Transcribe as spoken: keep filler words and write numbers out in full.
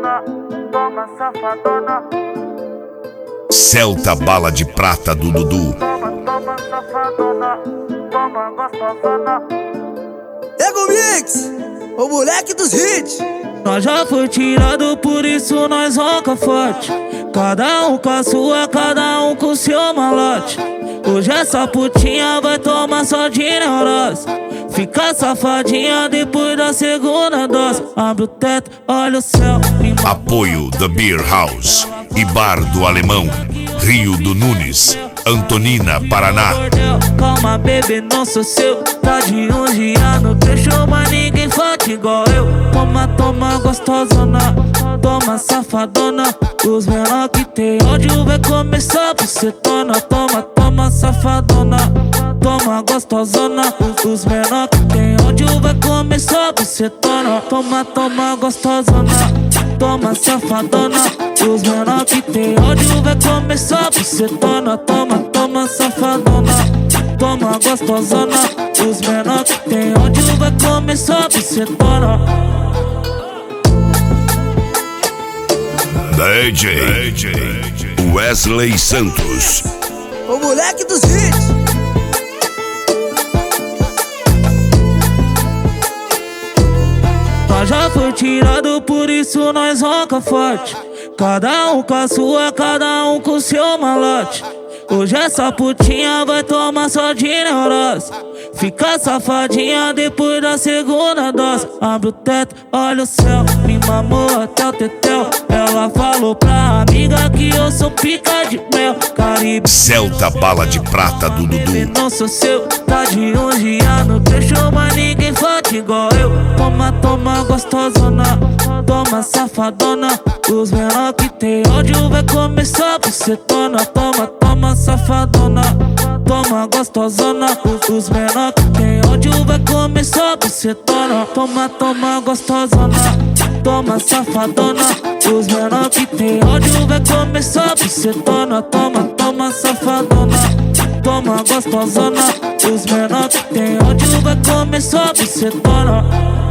safadona, toma safadona. Celta bala de prata do Dudu. Toma, toma safadona, toma gostosona. Ego Mix, o moleque dos hits. Nós já foi tirado, por isso nós ronca forte. Cada um com a sua, cada um com o seu malote. Hoje essa putinha vai tomar só de neurose. Fica safadinha depois da segunda dose. Abre o teto, olha o céu. Apoio The Beer House e Bar do Alemão, Rio do Nunes, Antonina, Paraná. Calma, bebê, não sou seu. Tá de um dia no trecho, mas ninguém forte igual eu. Toma, toma, gostosona, toma, safadona. Os menor que tem ódio vai começar por setona. Toma, toma, safadona, toma, gostosona. Os menor que tem ódio vai começar por setona. Toma, toma, gostosona, toma, safadona. Os menor que tem ódio vai começar por setona. Toma, toma, safadona, toma, gostosona. Os menor que tem ódio vai começar por setona. D J Wesley Santos, O moleque dos hits. Nós já foi tirado, por isso nós ronca forte. Cada um com a sua, cada um com o seu malote. Hoje essa putinha vai tomar só de neurose. Fica safadinha depois da segunda dose. Abre o teto, olha o céu. Me mamou até o tetel. Ela falou pra amiga que eu sou pica de mel. Caribe, Celta bala de prata do Dudu. não sou seu. Tá de um dia no trecho, mas ninguém forte igual eu. Toma, toma, gostosona, toma, safadona. Os menor que tem ódio vai começar por setona. Toma, toma, safadona, toma, gostosona. Os menor que tem ódio vai começar por setona. Toma, toma, gostosona, toma, safadona. Os menor que tem ódio vai começar por setona. Toma, toma, safadona, toma, gostosona. Os menor que tem ódio vai começar por setona.